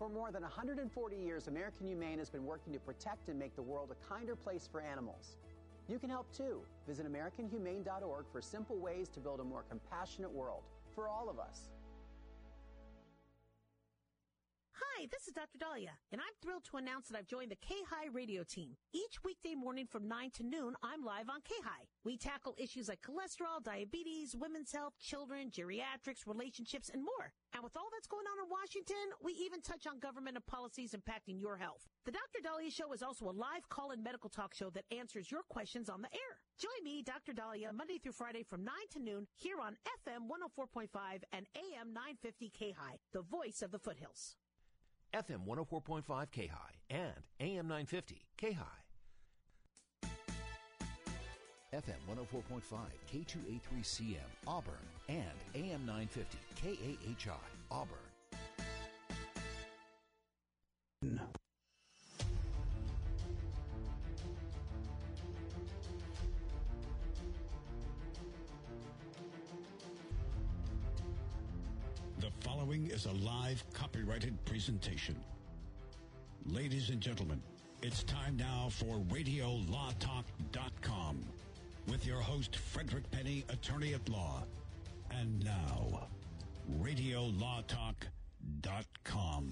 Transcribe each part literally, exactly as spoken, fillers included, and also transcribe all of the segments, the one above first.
For more than one hundred forty years, American Humane has been working to protect and make the world a kinder place for animals. You can help too. Visit American Humane dot org for simple ways to build a more compassionate world for all of us. Hi, this is Doctor Dahlia, and I'm thrilled to announce that I've joined the K-High radio team. Each weekday morning from nine to noon, I'm live on K-High. We tackle issues like cholesterol, diabetes, women's health, children, geriatrics, relationships, and more. And with all that's going on in Washington, we even touch on government and policies impacting your health. The Doctor Dahlia Show is also a live call-in medical talk show that answers your questions on the air. Join me, Doctor Dahlia, Monday through Friday from nine to noon here on F M one oh four point five and A M nine fifty K-High, the voice of the foothills. F M one oh four point five K-High and A M nine fifty K-High. F M one oh four point five K two eighty-three C M Auburn and A M nine fifty K A H I Auburn. The following is a live copyrighted presentation. Ladies and gentlemen, it's time now for radio law talk dot com with your host, Frederick Penny, attorney at law. And now, radio law talk dot com.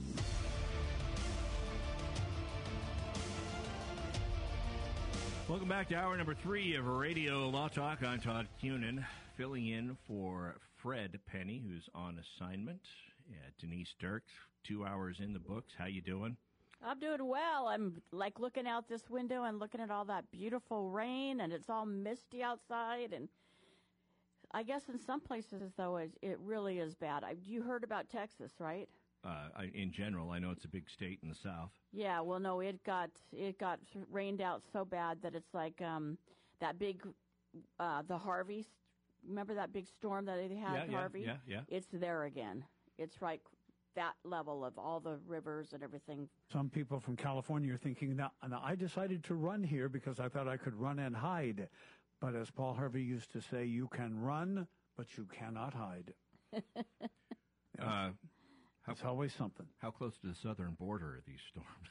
Welcome back to hour number three of Radio Law Talk. I'm Todd Cunin, filling in for Fred Penny, who's on assignment. Yeah, Denise Dirks, two hours in the books. How you doing? I'm doing well. I'm like looking out this window and looking at all that beautiful rain, and it's all misty outside. And I guess in some places, though, it, it really is bad. I, you heard about Texas, right? Uh, I, in general, I know it's a big state in the South. Yeah, well, no, it got it got rained out so bad that it's like um, that big, uh, the Harvey. Remember that big storm that they had, yeah, Harvey? Yeah, yeah, yeah. It's there again. It's right that level of all the rivers and everything. Some people from California are thinking, now, now I decided to run here because I thought I could run and hide. But as Paul Harvey used to say, you can run, but you cannot hide. uh, how, it's always something. How close to the southern border are these storms?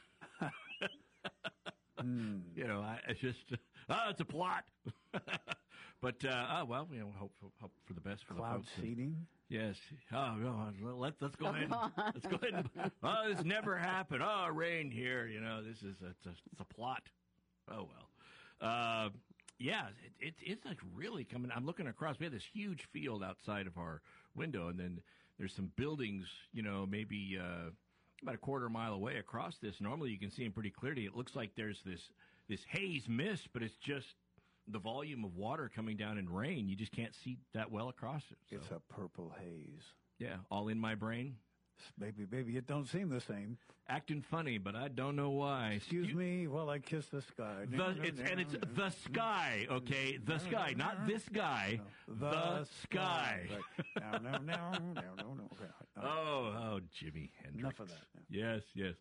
mm. You know, I, it's just, oh, it's a plot. But, uh, oh, well, you know, hope, hope for the best for Cloud the folks. seeding? Yes. Oh, no, let, let's go ahead. Let's go ahead. And, oh, this never happened. Oh, rain here. You know, this is a, it's a, it's a plot. Oh, well. Uh, yeah, it, it, it's like really coming. I'm looking across. We have this huge field outside of our window, and then there's some buildings, you know, maybe uh, about a quarter mile away across this. Normally you can see them pretty clearly. It looks like there's this, this haze mist, but it's just the volume of water coming down in rain. You just can't see that well across it. So. It's a purple haze. Yeah, all in my brain. Baby, baby, it don't seem the same. Acting funny, but I don't know why. Excuse you, me while I kiss the sky. The, it's, and it's the sky, okay? The sky, not this guy. No, the, the sky. sky. Right. No, no, no, no, no, no. Okay. Oh, oh, Jimi Hendrix. Enough of that. Yeah. Yes, yes.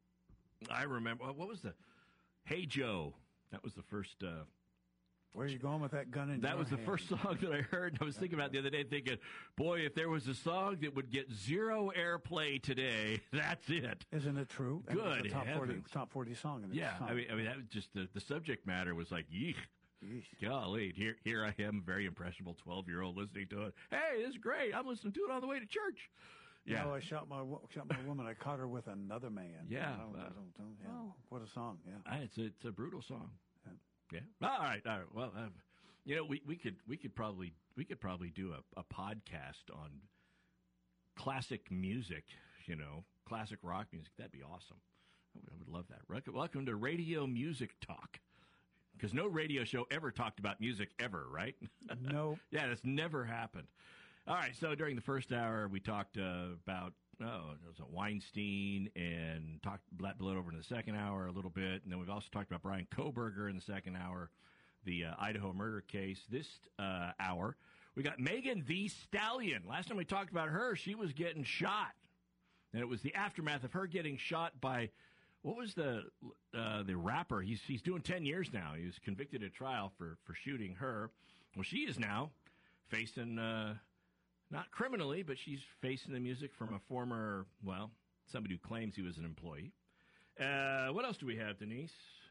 I remember, what was the, Hey Joe. That was the first, uh, where are you going with that gun in That your was the hand? first song that I heard, and I was thinking about it the other day, thinking, boy, if there was a song that would get zero airplay today, that's it. Isn't it true? Good the top heavens. forty, top forty song. In yeah, song. I mean, I mean, that was just the, the subject matter was like, yeesh. Yeesh. Golly, here, here I am, very impressionable twelve-year-old listening to it. Hey, this is great. I'm listening to it on the way to church. Yeah. You know, I shot my shot my woman. I caught her with another man. Yeah. I don't, I don't, don't, yeah. Oh. What a song. Yeah. It's a, it's a brutal song. Yeah. Yeah. All right. All right. Well, uh, you know, we, we could we could probably we could probably do a, a podcast on classic music. You know, classic rock music. That'd be awesome. I would, I would love that. Welcome to Radio Music Talk. Because no radio show ever talked about music ever, right? No. Yeah, that's never happened. All right. So during the first hour, we talked uh, about. Oh, it was Weinstein, and talked that bled over in the second hour a little bit, and then we've also talked about Brian Kohberger in the second hour, the uh, Idaho murder case. This uh, hour, we got Megan Thee Stallion. Last time we talked about her, she was getting shot, and it was the aftermath of her getting shot by what was the uh, the rapper? He's he's doing ten years now. He was convicted at trial for for shooting her. Well, she is now facing. Uh, Not criminally, but she's facing the music from a former, well, somebody who claims he was an employee. Uh, what else do we have, Denise?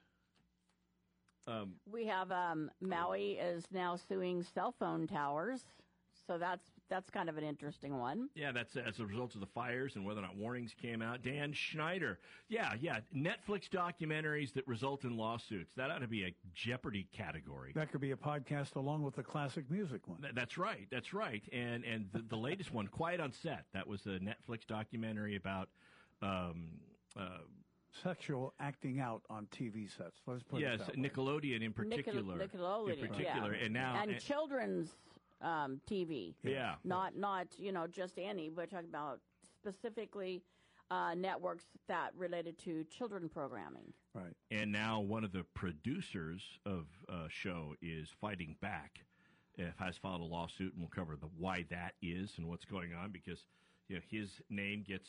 Um, we have um, Maui is now suing cell phone towers, so that's that's kind of an interesting one. Yeah, that's as a result of the fires and whether or not warnings came out. Dan Schneider. Yeah, yeah. Netflix documentaries that result in lawsuits. That ought to be a Jeopardy category. That could be a podcast along with the classic music one. Th- that's right. That's right. And and the, the latest one, Quiet on Set. That was a Netflix documentary about um, uh, sexual acting out on T V sets. Let's put yes, it that Nickelodeon way. in particular. Nickel- Nickelodeon, in particular, yeah. and now and, and children's um, T V. Yeah, not not you know just any. We're talking about specifically uh, networks that related to children programming. Right. And now one of the producers of uh, show is fighting back. If has filed a lawsuit, and we'll cover the why that is and what's going on, because you know his name gets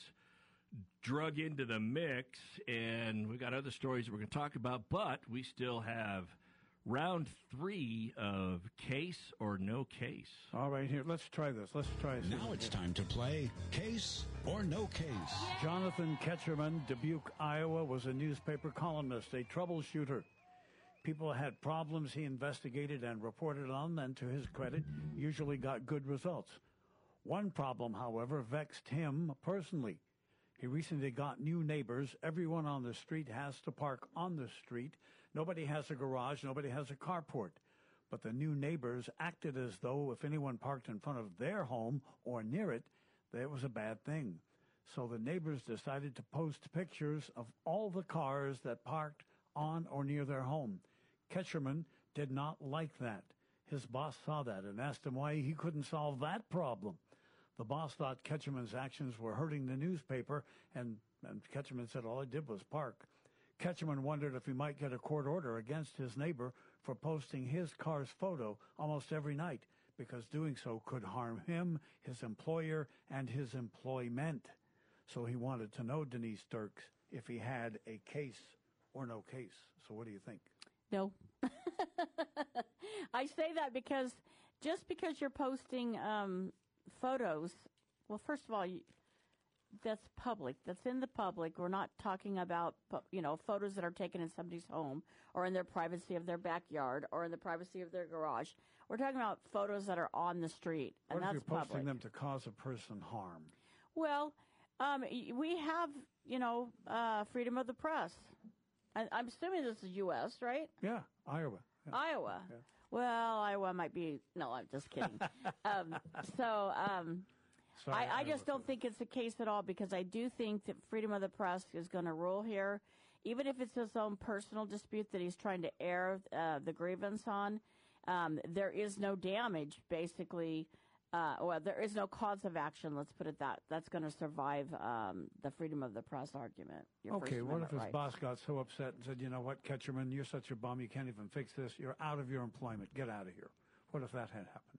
drug into the mix, and we've got other stories that we're going to talk about, but we still have round three of Case or No Case. All right, here, let's try this. Let's try this. Now it's time to play Case or No Case. Jonathan Ketcherman, Dubuque, Iowa, was a newspaper columnist, a troubleshooter. People had problems he investigated and reported on, and to his credit, usually got good results. One problem, however, vexed him personally. He recently got new neighbors. Everyone on the street has to park on the street. Nobody has a garage. Nobody has a carport. But the new neighbors acted as though if anyone parked in front of their home or near it, that it was a bad thing. So the neighbors decided to post pictures of all the cars that parked on or near their home. Ketcherman did not like that. His boss saw that and asked him why he couldn't solve that problem. The boss thought Ketcherman's actions were hurting the newspaper, and, and Ketcherman said all I did was park. Ketcherman wondered if he might get a court order against his neighbor for posting his car's photo almost every night, because doing so could harm him, his employer, and his employment. So he wanted to know, Denise Dirks, if he had a case or no case. So what do you think? No. I say that because just because you're posting um, photos, well, first of all, you, that's public. That's in the public. We're not talking about, you know, photos that are taken in somebody's home or in their privacy of their backyard or in the privacy of their garage. We're talking about photos that are on the street, and what that's if you're posting public. them to cause a person harm? Well, um, we have, you know, uh, freedom of the press. I, I'm assuming this is U S, right? Yeah, Iowa. Yeah. Iowa. Yeah. Well, Iowa might be. No, I'm just kidding. um, so um, Sorry, I, I Iowa just don't too. think it's the case at all, because I do think that freedom of the press is going to rule here, even if it's his own personal dispute that he's trying to air uh, the grievance on. Um, there is no damage, basically. Uh, well, there is no cause of action. Let's put it that. That's going to survive um, the freedom of the press argument. Your Okay, First what if Amendment his rights. boss got so upset and said, you know what, Ketcherman, you're such a bum, you can't even fix this. You're out of your employment. Get out of here. What if that had happened?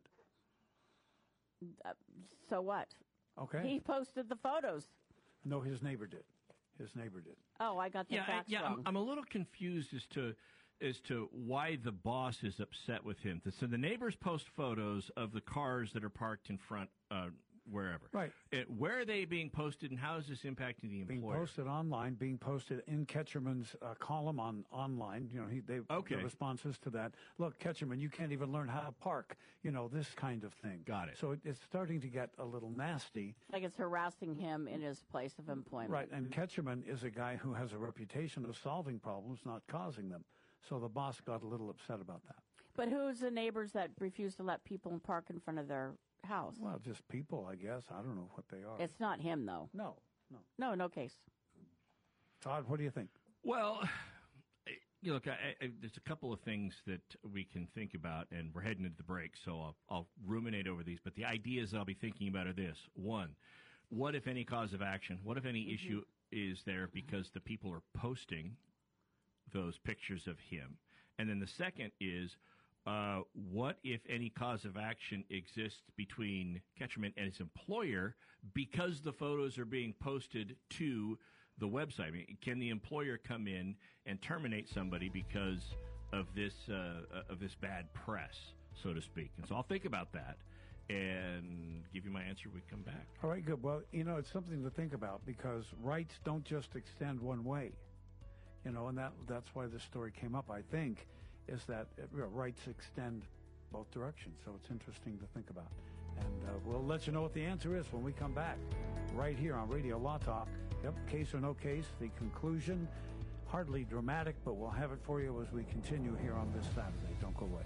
Uh, so what? Okay. He posted the photos. No, his neighbor did. His neighbor did. Oh, I got the Yeah, I, facts yeah. wrong. I'm, I'm a little confused as to as to why the boss is upset with him. So the neighbors post photos of the cars that are parked in front, uh, wherever. Right. Uh, where are they being posted, and how is this impacting the Being employer? posted online, being posted in Ketcherman's uh, column on online. You know, he they Okay. the responses to that. Look, Ketcherman, you can't even learn how to park. You know, this kind of thing. Got it. So it, it's starting to get a little nasty. Like it's harassing him in his place of employment. Right, and Ketcherman is a guy who has a reputation of solving problems, not causing them. So the boss got a little upset about that. But who's the neighbors that refuse to let people park in front of their house? Well, just people, I guess. I don't know what they are. It's not him, though. no, no. No, no case. Todd, what do you think? Well, you look, I, I, there's a couple of things that we can think about, and we're heading into the break, so I'll, I'll ruminate over these. But the ideas I'll be thinking about are this. One, what, if any, cause of action? What, if any, mm-hmm. issue is there because the people are posting those pictures of him? And then the second is, uh, what, if any, cause of action exists between Ketcherman and his employer because the photos are being posted to the website? I mean, can the employer come in and terminate somebody because of this uh, of this bad press, so to speak? And so I'll think about that. and give you my answer when we come back. All right, good. Well, you know, it's something to think about because rights don't just extend one way. You know, and that that's why this story came up, I think, is that uh, rights extend both directions. So it's interesting to think about. And uh, we'll let you know what the answer is when we come back, right here on Radio Law Talk. Yep, case or no case, the conclusion, hardly dramatic, but we'll have it for you as we continue here on this Saturday. Don't go away.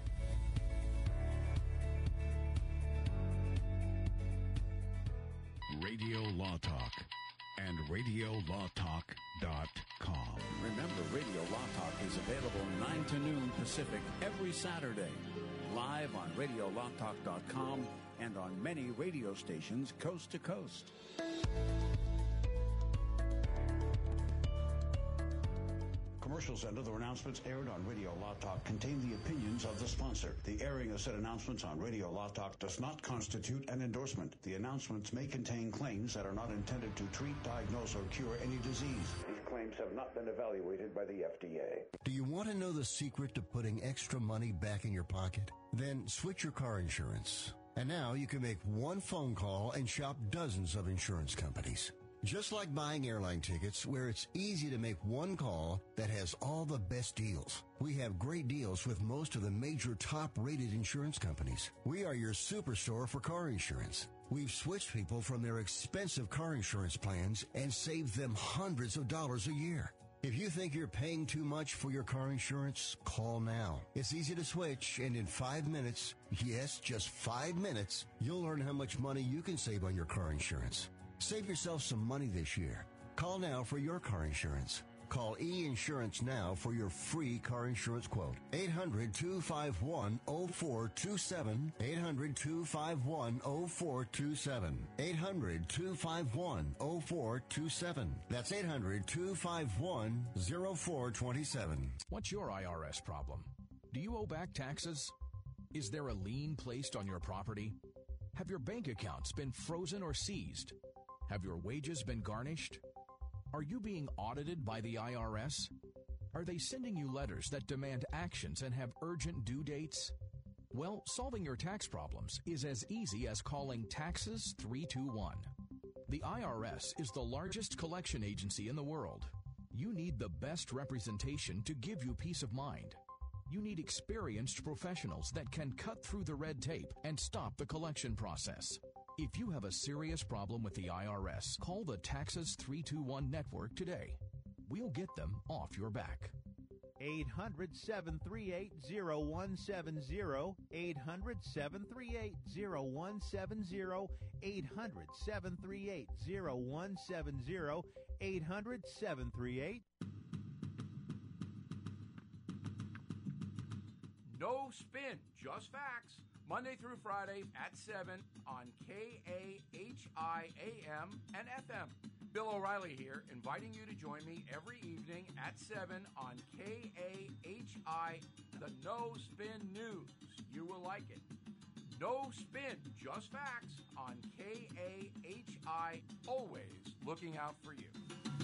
Radio Law Talk and radio law talk dot com. Remember, Radio Law Talk is available nine to noon Pacific every Saturday, live on radio law talk dot com and on many radio stations coast to coast. Commercials and other announcements aired on Radio Law Talk contain the opinions of the sponsor. The airing of said announcements on Radio Law Talk does not constitute an endorsement. The announcements may contain claims that are not intended to treat, diagnose, or cure any disease. These claims have not been evaluated by the F D A. Do you want to know the secret to putting extra money back in your pocket? Then switch your car insurance. And now you can make one phone call and shop dozens of insurance companies. Just like buying airline tickets, where it's easy to make one call that has all the best deals. We have great deals with most of the major top-rated insurance companies. We are your superstore for car insurance. We've switched people from their expensive car insurance plans and saved them hundreds of dollars a year. If you think you're paying too much for your car insurance, call now. It's easy to switch, and in five minutes, yes, just five minutes, you'll learn how much money you can save on your car insurance. Save yourself some money this year. Call now for your car insurance. Call E-Insurance now for your free car insurance quote. eight hundred, two five one, oh four two seven. eight hundred, two five one, oh four two seven. eight hundred, two five one, oh four two seven. That's eight hundred, two five one, oh four two seven. What's your I R S problem? Do you owe back taxes? Is there a lien placed on your property? Have your bank accounts been frozen or seized? Have your wages been garnished? Are you being audited by the I R S? Are they sending you letters that demand actions and have urgent due dates? Well, solving your tax problems is as easy as calling Taxes three two one. The I R S is the largest collection agency in the world. You need the best representation to give you peace of mind. You need experienced professionals that can cut through the red tape and stop the collection process. If you have a serious problem with the I R S, call the Taxes three two one network today. We'll get them off your back. eight hundred, seven three eight, oh one seven oh. eight hundred, seven three eight, oh one seven oh. eight hundred, seven three eight, oh one seven oh. eight hundred, seven three eight. No spin, just facts. Monday through Friday at seven on K A H I A M and F M. Bill O'Reilly here, inviting you to join me every evening at seven on K A H I, the No Spin News. You will like it. No spin, just facts on K A H I, always looking out for you.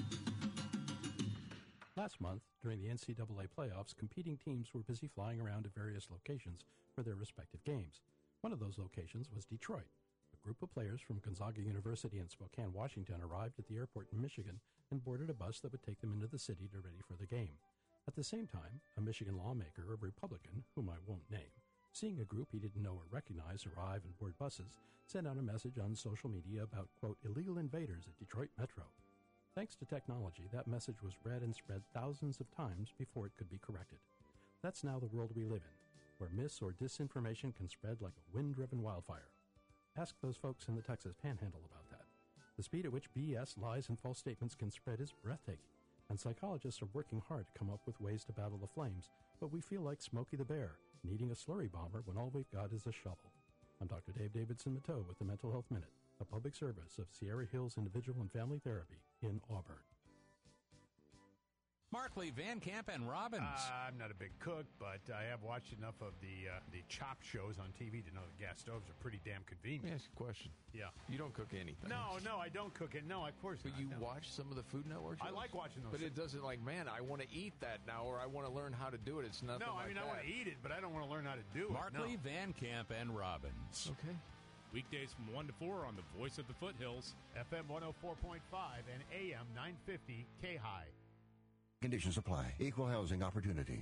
Last month, during the N C double A playoffs, competing teams were busy flying around to various locations for their respective games. One of those locations was Detroit. A group of players from Gonzaga University in Spokane, Washington arrived at the airport in Michigan and boarded a bus that would take them into the city to ready for the game. At the same time, a Michigan lawmaker, a Republican, whom I won't name, seeing a group he didn't know or recognize arrive and board buses, sent out a message on social media about, quote, illegal invaders at Detroit Metro. Thanks to technology, that message was read and spread thousands of times before it could be corrected. That's now the world we live in, where mis- or disinformation can spread like a wind-driven wildfire. Ask those folks in the Texas Panhandle about that. The speed at which B S, lies, and false statements can spread is breathtaking, and psychologists are working hard to come up with ways to battle the flames, but we feel like Smokey the Bear, needing a slurry bomber when all we've got is a shovel. I'm Doctor Dave Davidson-Matteau with the Mental Health Minute, a public service of Sierra Hills Individual and Family Therapy in Auburn. Markley, Van Camp, and Robbins. Uh, I'm not a big cook, but I have watched enough of the uh, the chop shows on T V to know that gas stoves are pretty damn convenient. Let me ask you a question. Yeah. You don't cook anything. No, no, I don't cook it. No, of course but not. But you no. watch some of the Food Network shows? I like watching those. But it doesn't like, man, I want to eat that now, or I want to learn how to do it. It's nothing No, I like mean, that. I want to eat it, but I don't want to learn how to do Markley, it. Markley, no. Van Camp, and Robbins. Okay. Weekdays from one to four on the Voice of the Foothills. F M one oh four point five and A M nine fifty K-High. Conditions apply. Equal housing opportunity.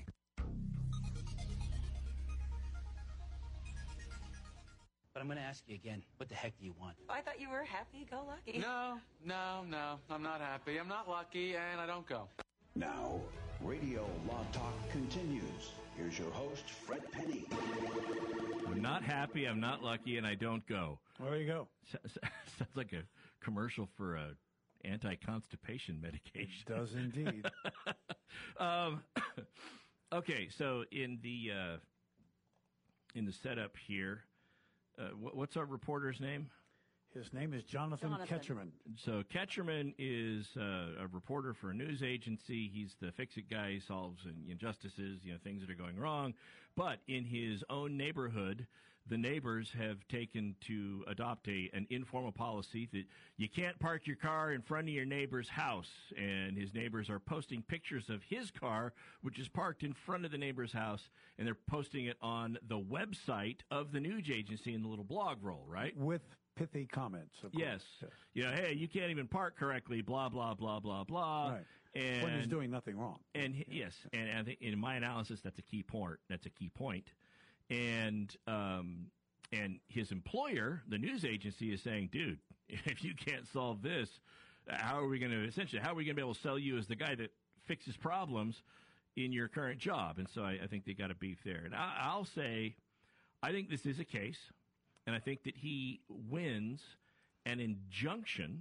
But I'm going to ask you again, what the heck do you want? I thought you were happy-go-lucky. No, no, no. I'm not happy. I'm not lucky, and I don't go. Now, Radio Law Talk continues. Here's your host, Fred Penny. I'm not happy, I'm not lucky, and I don't go. There you go. Sounds like a commercial for a anti-constipation medication. It does indeed. um, okay, so in the uh, in the setup here, uh, what, what's our reporter's name? His name is Jonathan, Jonathan. Ketcherman. So Ketcherman is uh, a reporter for a news agency. He's the fix-it guy. He solves injustices, you know, things that are going wrong. But in his own neighborhood, the neighbors have taken to adopt a an informal policy that you can't park your car in front of your neighbor's house. And his neighbors are posting pictures of his car, which is parked in front of the neighbor's house, and they're posting it on the website of the news agency in the little blog roll, right? With pithy comments, of Yes. course. You know, hey, you can't even park correctly, blah, blah, blah, blah, blah. Right. And, when he's doing nothing wrong. And he- yes, and I think in my analysis, that's a key point. That's a key point. And um, and his employer, the news agency, is saying, dude, if you can't solve this, how are we going to, essentially, how are we going to be able to sell you as the guy that fixes problems in your current job? And so I, I think they got a beef there. And I, I'll say, I think this is a case. And I think that he wins an injunction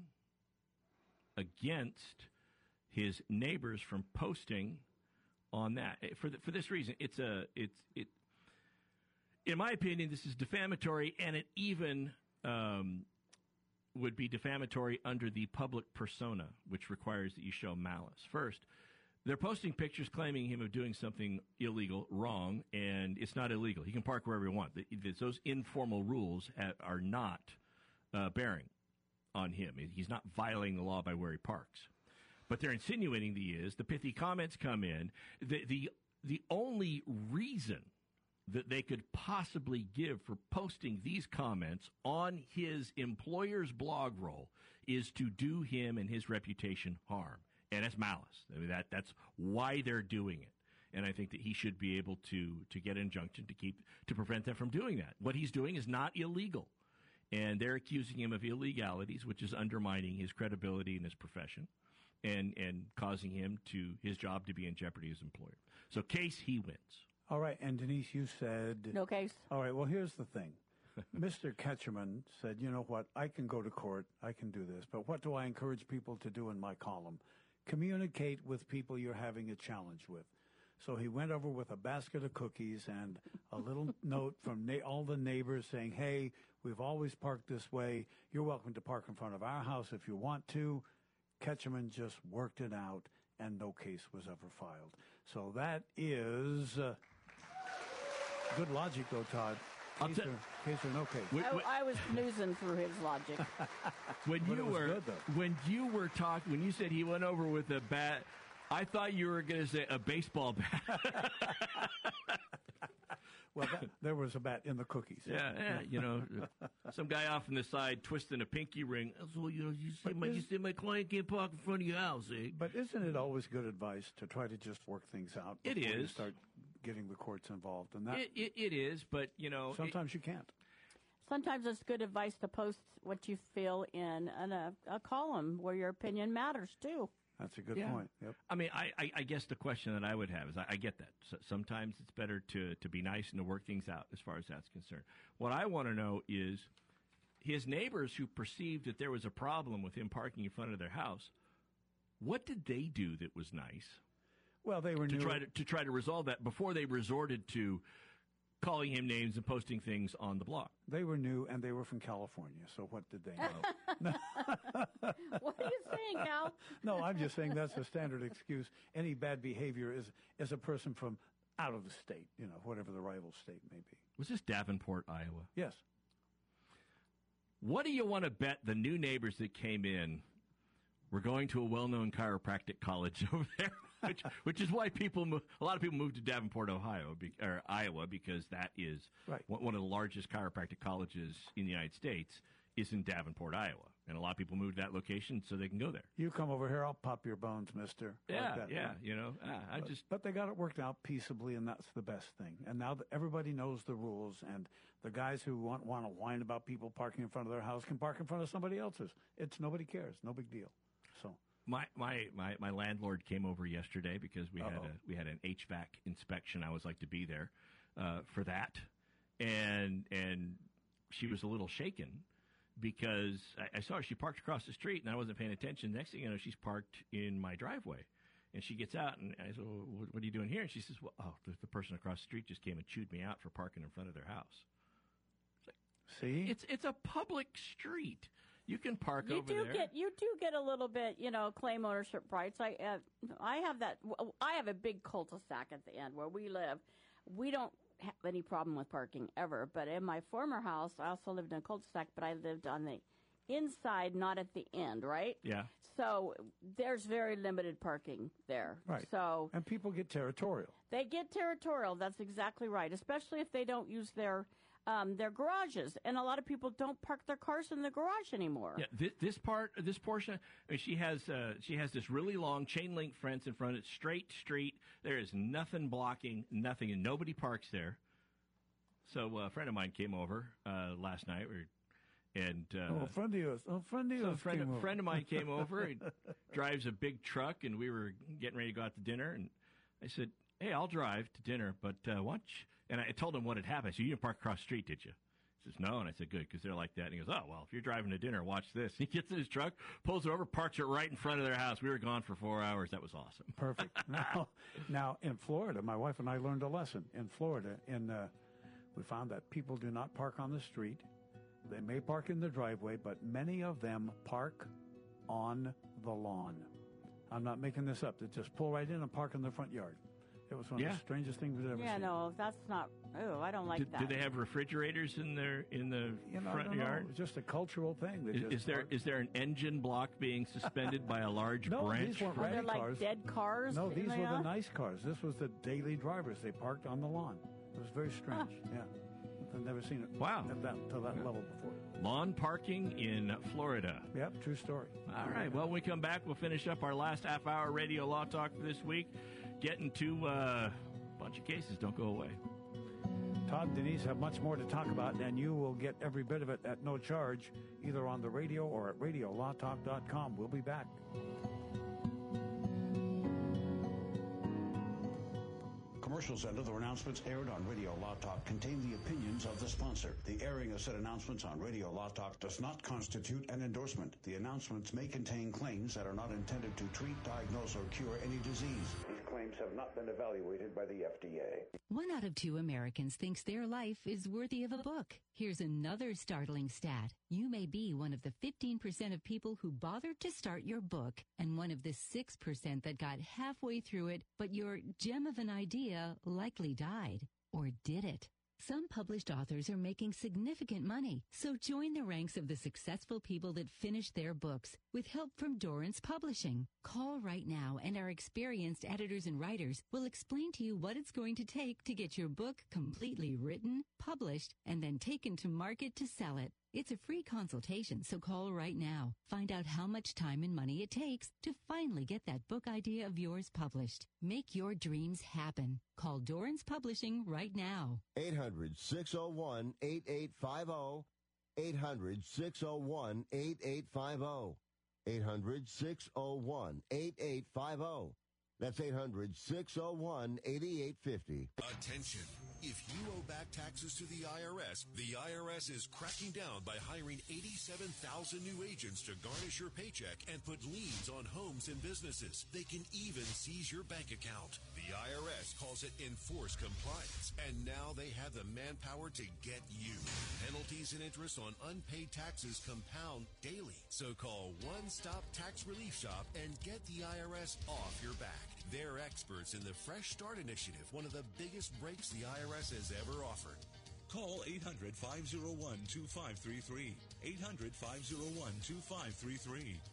against his neighbors from posting on that. For the, for this reason, it's a it's it. In my opinion, this is defamatory, and it even um, would be defamatory under the public persona, which requires that you show malice. First, they're posting pictures claiming him of doing something illegal, wrong, and it's not illegal. He can park wherever he wants. Those informal rules have, are not uh, bearing on him. He's not violating the law by where he parks. But they're insinuating that he is. The pithy comments come in. The, the, the only reason that they could possibly give for posting these comments on his employer's blog roll is to do him and his reputation harm. And that's malice. I mean, that that's why they're doing it. And I think that he should be able to to get an injunction to keep to prevent them from doing that. What he's doing is not illegal. And they're accusing him of illegalities, which is undermining his credibility in his profession and, and causing him to his job to be in jeopardy as employer. So case he wins. All right, and Denise, you said... No case. All right, well, here's the thing. Mister Ketcherman said, you know what, I can go to court, I can do this, but what do I encourage people to do in my column? Communicate with people you're having a challenge with. So he went over with a basket of cookies and a little note from na- all the neighbors saying, hey, we've always parked this way. You're welcome to park in front of our house if you want to. Ketcherman just worked it out, and no case was ever filed. So that is uh, good logic, though, Todd. Case, or, case or no case. Wait, wait. I, I was snoozing through his logic. When But you it was were good, though. when you were talking, when you said he went over with a bat, I thought you were going to say a baseball bat. Well, that, there was a bat in the cookies. Yeah, yeah, you know, some guy off on the side twisting a pinky ring. So you know, you say my you say my client can't park in front of your house, eh? But isn't it always good advice to try to just work things out It before you is. start getting the courts involved? And that It, it, it is, but you know, sometimes you can't. Sometimes it's good advice to post what you feel in an, a, a column where your opinion matters, too. That's a good Yeah. point. Yep. I mean, I, I, I guess the question that I would have is, I, I get that. So sometimes it's better to, to be nice and to work things out as far as that's concerned. What I want to know is his neighbors who perceived that there was a problem with him parking in front of their house, what did they do that was nice? Well, they were to new. try to, to try to resolve that before they resorted to calling him names and posting things on the blog. They were new, and they were from California. So what did they know? What are you saying, Al? No, I'm just saying that's a standard excuse. Any bad behavior is is a person from out of the state, you know, whatever the rival state may be. Was this Davenport, Iowa? Yes. What do you want to bet the new neighbors that came in We're going to a well-known chiropractic college over there, which, which is why people move, a lot of people move to Davenport, Ohio, be, or Iowa, because that is right. one, one of the largest chiropractic colleges in the United States is in Davenport, Iowa. And a lot of people move to that location so they can go there. You come over here, I'll pop your bones, mister. Yeah, like that, yeah, right? you know, uh, I but, just... But they got it worked out peaceably, and that's the best thing. And now that everybody knows the rules, and the guys who want, want to whine about people parking in front of their house can park in front of somebody else's. It's nobody cares. No big deal. So My, my, my, my landlord came over yesterday because we Uh-oh. had a, we had an H V A C inspection. I always like to be there uh, for that. And, and she was a little shaken because I, I saw her. She parked across the street, and I wasn't paying attention. Next thing you know, she's parked in my driveway. And she gets out, and I said, well, what, what are you doing here? And she says, well, oh, the, the person across the street just came and chewed me out for parking in front of their house. It's like, See? It's, it's a public street. You can park you over do there. Get, you do get a little bit, you know, claim ownership rights. I, uh, I have that. I have a big cul-de-sac at the end where we live. We don't have any problem with parking ever. But in my former house, I also lived in a cul-de-sac, but I lived on the inside, not at the end, right? Yeah. So there's very limited parking there. Right. So and people get territorial. They get territorial. That's exactly right. Especially if they don't use their um, their garages, and a lot of people don't park their cars in the garage anymore. Yeah, this, this part, this portion, I mean, she has uh, she has this really long chain link fence in front of it, straight street. There is nothing blocking, nothing, and nobody parks there. So uh, a friend of mine came over uh, last night, and uh, oh, a friend of yours, oh, a friend of so yours, a friend, came a over. friend of mine came over. He drives a big truck, and we were getting ready to go out to dinner, and I said, "Hey, I'll drive to dinner, but uh, watch." And I told him what had happened. I said, "You didn't park across the street, did you?" He says, "No." And I said, "Good, because they're like that." And he goes, "Oh, well, if you're driving to dinner, watch this." He gets in his truck, pulls it over, parks it right in front of their house. We were gone for four hours. That was awesome. Perfect. Now, now in Florida, my wife and I learned a lesson. In Florida, in uh, we found that people do not park on the street. They may park in the driveway, but many of them park on the lawn. I'm not making this up. They just pull right in and park in their front yard. It was one Yeah. of the strangest things we've ever Yeah, seen. no, that's not. Oh, I don't like Do, that. do they have refrigerators in their in the You know, I front don't know. yard? It's just a cultural thing. They Is, just is there park. is there an engine block being suspended by a large No, branch? these weren't Are ratty they like cars. dead cars? No, in these the were the yard? nice cars. This was the daily drivers. They parked on the lawn. It was very strange. Yeah, I've never seen it. Wow. at that to that level before. Lawn parking in Florida. Yep, true story. All right. Well, when we come back, we'll finish up our last half hour radio law talk this week. Getting to uh, a bunch of cases. Don't go away. Todd and Denise have much more to talk about, and you will get every bit of it at no charge, either on the radio or at radio law talk dot com. We'll be back. Commercials and other announcements aired on Radio Law Talk contain the opinions of the sponsor. The airing of said announcements on Radio Law Talk does not constitute an endorsement. The announcements may contain claims that are not intended to treat, diagnose, or cure any disease. These claims have not been evaluated by the F D A. One out of two Americans thinks their life is worthy of a book. Here's another startling stat. You may be one of the fifteen percent of people who bothered to start your book, and one of the six percent that got halfway through it, but your gem of an idea likely died. Or did it? Some published authors are making significant money, so join the ranks of the successful people that finish their books with help from Dorrance Publishing. Call right now, and our experienced editors and writers will explain to you what it's going to take to get your book completely written, published, and then taken to market to sell it. It's a free consultation, so call right now. Find out how much time and money it takes to finally get that book idea of yours published. Make your dreams happen. Call Dorrance Publishing right now. eight hundred, six oh one, eight eight five oh. eight hundred, six oh one, eight eight five oh. eight hundred, six oh one, eight eight five oh. That's eight hundred, six oh one, eight eight five oh. Attention. If you owe back taxes to the I R S, the I R S is cracking down by hiring eighty-seven thousand new agents to garnish your paycheck and put liens on homes and businesses. They can even seize your bank account. The I R S calls it enforced compliance, and now they have the manpower to get you. Penalties and interest on unpaid taxes compound daily. So call One Stop Tax Relief Shop and get the I R S off your back. They're experts in the Fresh Start Initiative, one of the biggest breaks the I R S has ever offered. Call eight hundred, five oh one, two five three three. eight hundred, five oh one, two five three three.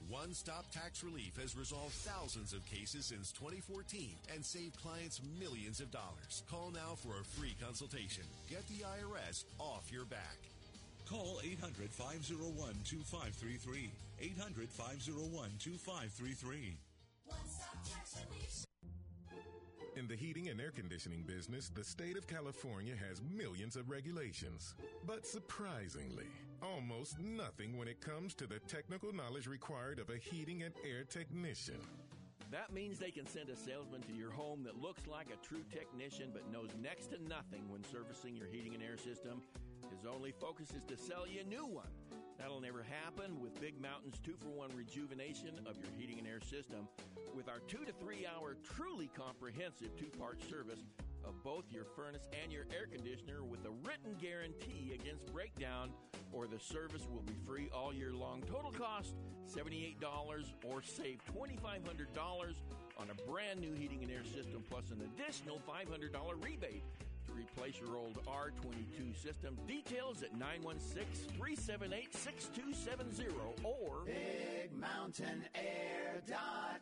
One-Stop Tax Relief has resolved thousands of cases since twenty fourteen and saved clients millions of dollars. Call now for a free consultation. Get the I R S off your back. Call eight hundred, five oh one, two five three three. eight hundred, five oh one, two five three three. One-Stop Tax Relief. In the heating and air conditioning business, the state of California has millions of regulations. But surprisingly, almost nothing when it comes to the technical knowledge required of a heating and air technician. That means they can send a salesman to your home that looks like a true technician but knows next to nothing when servicing your heating and air system. His only focus is to sell you a new one. That'll never happen with Big Mountain's two-for-one rejuvenation of your heating and air system with our two to three hour truly comprehensive two-part service of both your furnace and your air conditioner with a written guarantee against breakdown, or the service will be free all year long. Total cost seventy-eight dollars, or save twenty-five hundred dollars on a brand new heating and air system plus an additional five hundred dollars rebate to replace your old R twenty-two system. Details at nine one six, three seven eight, six two seven zero or big mountain air dot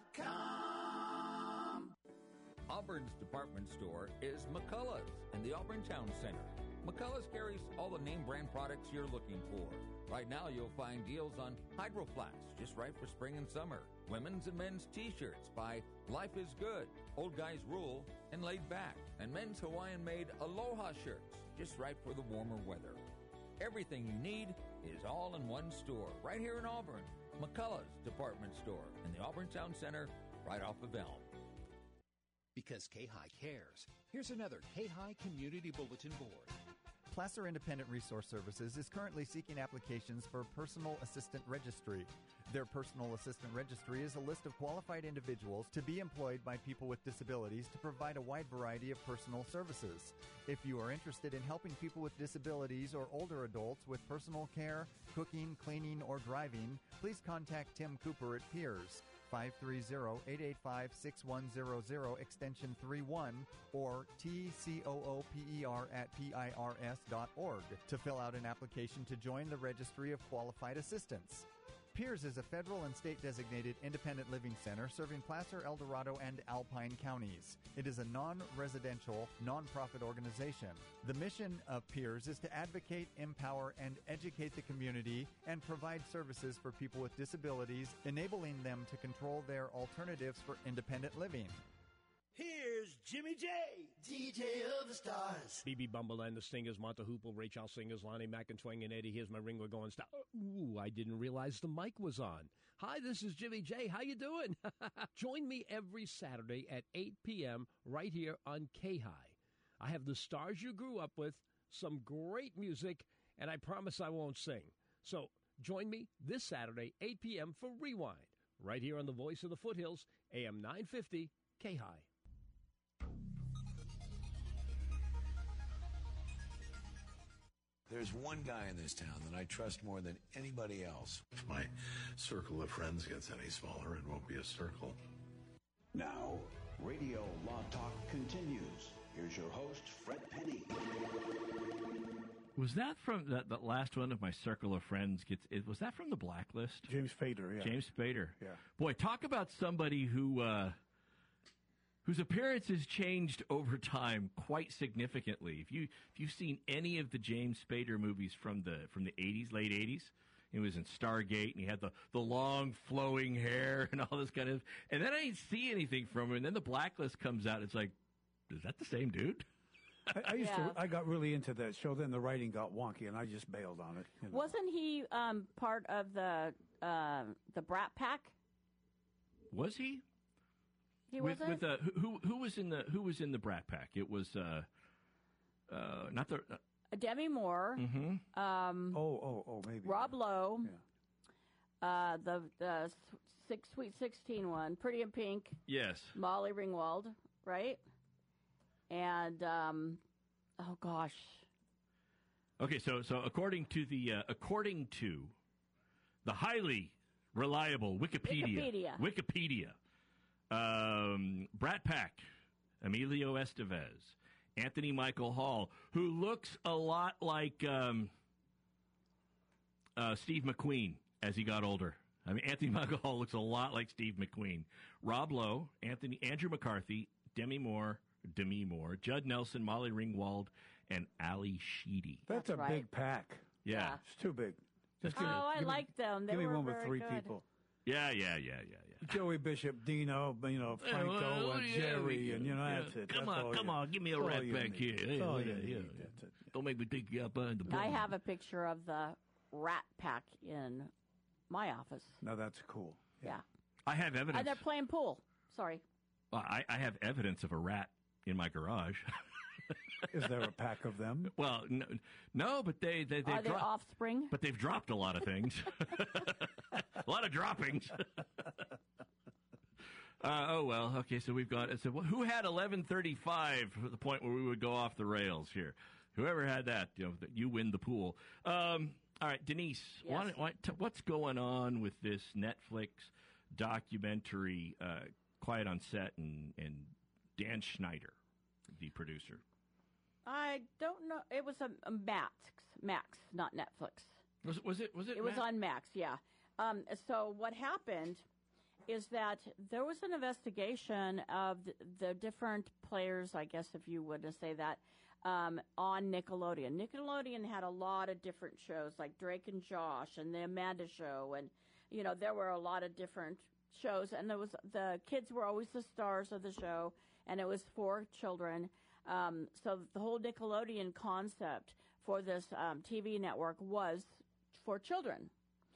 com. Auburn's department store is McCullough's in the Auburn Town Center. McCullough's carries all the name brand products you're looking for. Right now you'll find deals on Hydro Flask, just right for spring and summer. Women's and men's t-shirts by Life is Good, Old Guys Rule, and Laid Back. And men's Hawaiian-made Aloha shirts, just right for the warmer weather. Everything you need is all in one store, right here in Auburn. McCullough's department store in the Auburn Town Center, right off of Elm. Because K-High cares, here's another K-High Community Bulletin Board. Placer Independent Resource Services is currently seeking applications for Personal Assistant Registry. Their Personal Assistant Registry is a list of qualified individuals to be employed by people with disabilities to provide a wide variety of personal services. If you are interested in helping people with disabilities or older adults with personal care, cooking, cleaning, or driving, please contact Tim Cooper at Piers, five three zero, eight eight five, six one zero zero, extension three one, or T C O O P E R at P I R S dot org to fill out an application to join the Registry of Qualified Assistants. Piers is a federal and state-designated independent living center serving Placer, El Dorado, and Alpine counties. It is a non-residential, non-profit organization. The mission of Piers is to advocate, empower, and educate the community and provide services for people with disabilities, enabling them to control their alternatives for independent living. Here's Jimmy J, D J of the Stars. B B Bumble and the Stingers, Monta Hoople, Ray Charles Singers, Lonnie McIntwang, and Eddie. Here's my ring. We're going star. Ooh, I didn't realize the mic was on. Hi, this is Jimmy J. How you doing? Join me every Saturday at eight p.m. right here on K-High. I have the stars you grew up with, some great music, and I promise I won't sing. So join me this Saturday, eight p.m. for Rewind, right here on the Voice of the Foothills, A M nine fifty, K-High. There's one guy in this town that I trust more than anybody else. If my circle of friends gets any smaller, it won't be a circle. Now, Radio Law Talk continues. Here's your host, Fred Penny. Was that from that, that last one of my circle of friends gets? It, was that from The Blacklist? James Spader, yeah. James Spader. Yeah. Boy, talk about somebody who uh, whose appearance has changed over time quite significantly. If you if you've seen any of the James Spader movies from the from the eighties, late eighties, he was in Stargate and he had the, the long flowing hair and all this kind of. And then I didn't see anything from him. And then The Blacklist comes out. It's like, is that the same dude? I, I used Yeah. to. I got really into that show. Then the writing got wonky, and I just bailed on it. you know. Wasn't he um, part of the uh, the Brat Pack? Was he? He with, wasn't. with uh, who who was in the who was in the Brat Pack? It was uh, uh, not the. Uh, Demi Moore. Mm-hmm. Um, oh, oh, oh, maybe. Rob Lowe. Uh, the the six Sweet Sixteen one, Pretty in Pink. Yes. Molly Ringwald, right? And um, oh gosh. Okay, so so according to the uh, according to the highly reliable Wikipedia, Wikipedia, Wikipedia, um, Brat Pack, Emilio Estevez, Anthony Michael Hall, who looks a lot like um, uh, Steve McQueen as he got older. I mean, Anthony Michael Hall looks a lot like Steve McQueen. Rob Lowe, Anthony, Andrew McCarthy, Demi Moore, Demi Moore, Judd Nelson, Molly Ringwald, and Ali Sheedy. That's, That's a right. big pack. Yeah. Yeah. It's too big. Just Oh, give me, I give me- like them. They give me were one with very three good. people. Yeah, yeah, yeah, yeah, yeah. Joey Bishop, Dino, you know, Yeah, Franco, well, and yeah, Jerry, yeah, and, you know, yeah. that's it. Come That's on, all come you- on, give me a that's all rat you back need. here. That's Yeah, all yeah, you yeah. need. That's it. Don't make me take you out behind the I bar. have a picture of the rat pack in my office. Now that's cool. Yeah. I have evidence. And they're playing pool. Sorry. Well, I, I have evidence of a rat in my garage. Is there a pack of them? Well, no, no but they they they Are they offspring? But they've dropped a lot of things. A lot of droppings. Uh, oh, well, okay, so we've got, so who had eleven thirty-five at the point where we would go off the rails here? Whoever had that, you know, you win the pool. Um, all right, Denise, Yes. why, why, t- what's going on with this Netflix documentary, uh, Quiet on Set, and, and Dan Schneider, the producer? I don't know. It was a, a Max, Max, not Netflix. Was it? Was it? Was it? It was Matt? on Max, yeah. Um, so what happened is that there was an investigation of the, the different players, I guess if you would say that, um, on Nickelodeon. Nickelodeon had a lot of different shows like Drake and Josh and the Amanda Show, and you know there were a lot of different shows, and there was the kids were always the stars of the show, and it was for children. Um, so the whole Nickelodeon concept for this um, T V network was for children.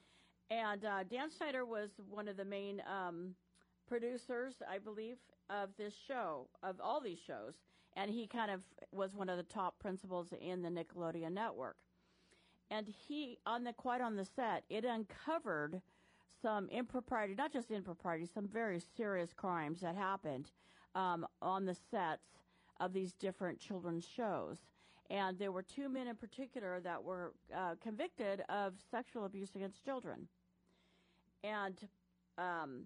And uh, Dan Snyder was one of the main um, producers, I believe, of this show, of all these shows. And he kind of was one of the top principals in the Nickelodeon network. And he, on the Quiet on the Set, it uncovered some impropriety, not just impropriety, some very serious crimes that happened um, on the sets of these different children's shows. And there were two men in particular that were uh, convicted of sexual abuse against children. And um,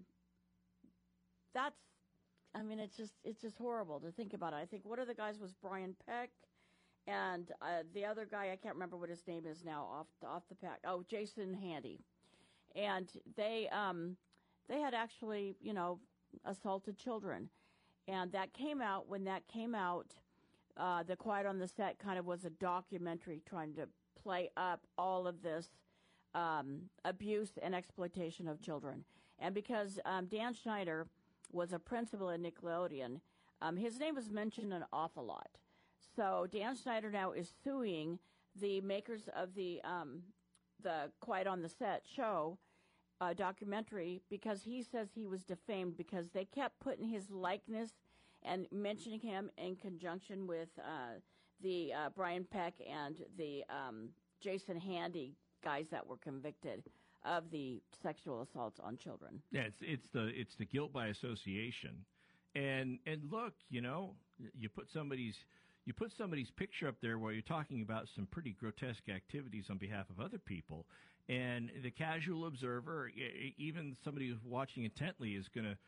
that's, I mean, it's just it's just horrible to think about it. I think one of the guys was Brian Peck, and uh, the other guy, I can't remember what his name is now off off the pack. Oh, Jason Handy. And they um, they had actually, you know, assaulted children. And that came out, when that came out, uh, The Quiet on the Set kind of was a documentary trying to play up all of this um, abuse and exploitation of children. And because um, Dan Schneider was a principal at Nickelodeon, um, his name was mentioned an awful lot. So Dan Schneider now is suing the makers of the um, the Quiet on the Set show uh, documentary because he says he was defamed because they kept putting his likeness and mentioning him in conjunction with uh, the uh, Brian Peck and the um, Jason Handy guys that were convicted of the sexual assaults on children. Yeah, it's it's the it's the guilt by association, and and look, you know, you put somebody's you put somebody's picture up there while you're talking about some pretty grotesque activities on behalf of other people, and the casual observer, e- even somebody who's watching intently, is going to,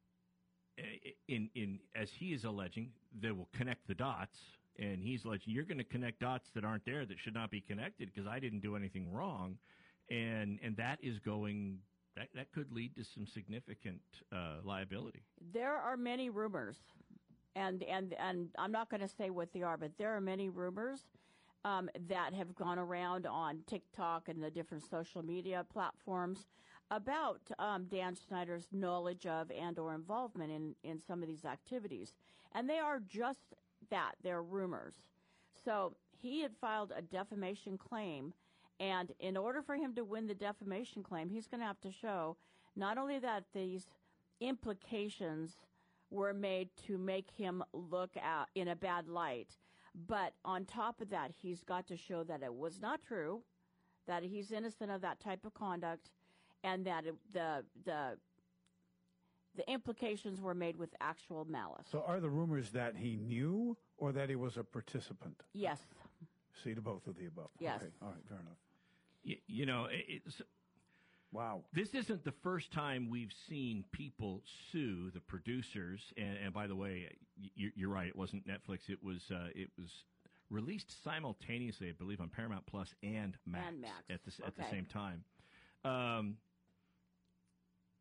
in in as he is alleging, they will connect the dots. And he's alleging you're going to connect dots that aren't there, that should not be connected, because I didn't do anything wrong. And and that is going, that, that could lead to some significant uh, liability. There are many rumors, and and, and I'm not going to say what they are, but there are many rumors um, that have gone around on TikTok and the different social media platforms about um, Dan Schneider's knowledge of and or involvement in, in some of these activities. And they are just that. They're rumors. So he had filed a defamation claim, and in order for him to win the defamation claim, he's going to have to show not only that these implications were made to make him look at in a bad light, but on top of that, he's got to show that it was not true, that he's innocent of that type of conduct, and that it, the the the implications were made with actual malice. So are the rumors that he knew or that he was a participant? Yes. See, to both of the above. Yes. Okay. All right, fair enough. You, you know, it's, wow. This isn't the first time we've seen people sue the producers. And, and by the way, you, you're right. It wasn't Netflix. It was uh, it was released simultaneously, I believe, on Paramount Plus and Max, And Max. at the at the Okay. same time. Um,